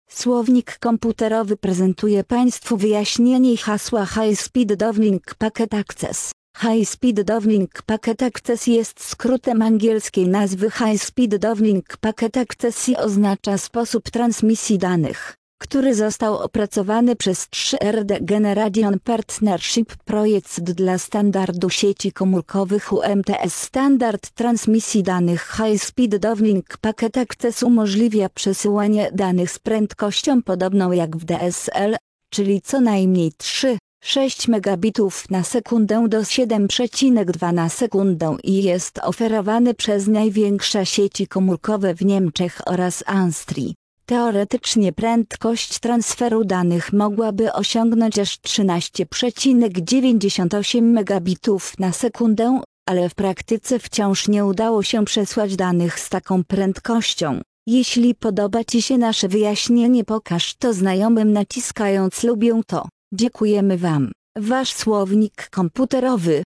Słownik komputerowy prezentuje Państwu wyjaśnienie hasła High Speed Downlink Packet Access. High Speed Downlink Packet Access jest skrótem angielskiej nazwy High Speed Downlink Packet Access i oznacza sposób transmisji danych, który został opracowany przez 3RD Generation Partnership Project dla standardu sieci komórkowych UMTS. Standard transmisji danych High Speed Downlink Packet Access umożliwia przesyłanie danych z prędkością podobną jak w DSL, czyli co najmniej 3,6 megabitów na sekundę do 7,2 na sekundę i jest oferowany przez największe sieci komórkowe w Niemczech oraz Austrii. Teoretycznie prędkość transferu danych mogłaby osiągnąć aż 13,98 megabitów na sekundę, ale w praktyce wciąż nie udało się przesłać danych z taką prędkością. Jeśli podoba Ci się nasze wyjaśnienie, pokaż to znajomym naciskając lubię to. Dziękujemy Wam. Wasz słownik komputerowy.